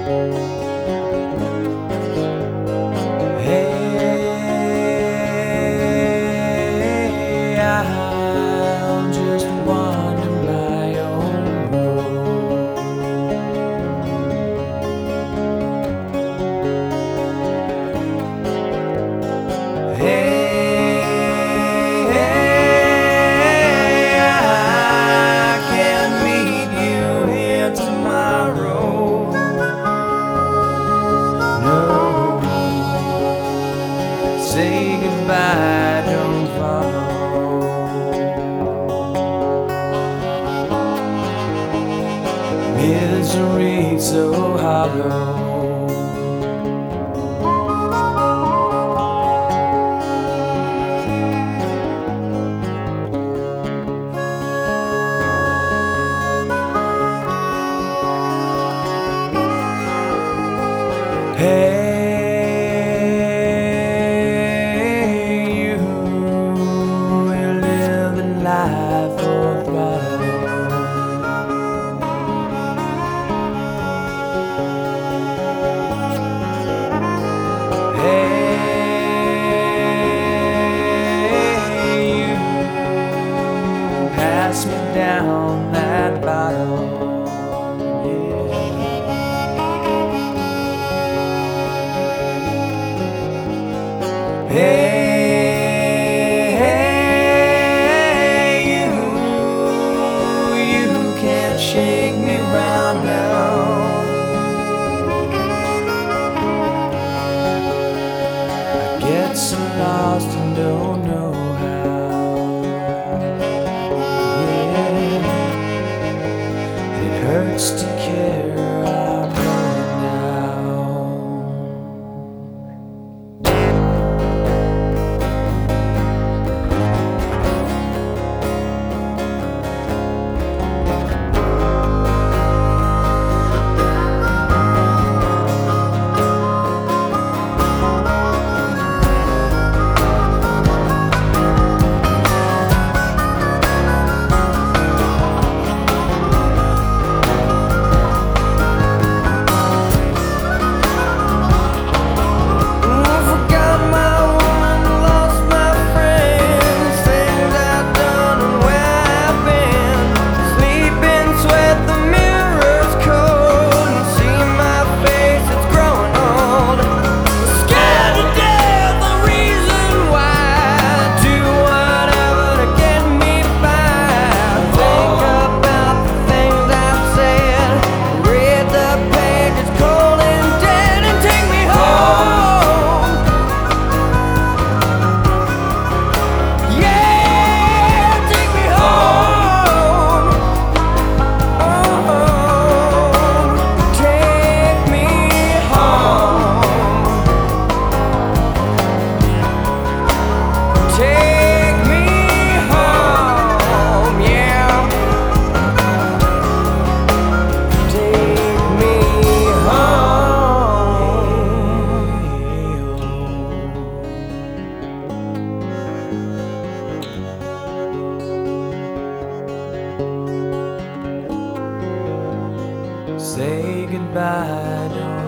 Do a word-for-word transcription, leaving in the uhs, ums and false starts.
Hey, I'm just wandering my own road. Hey, hey, I can meet you here tomorrow. No, say goodbye, don't follow. Misery so hollow. Hey, you will live a life full throttle. Hey, you pass me down that bottle. Hey, hey, you, you can't shake me round now. I get so lost and don't know how. Yeah, it hurts to care. I'm going now. Say goodbye, don't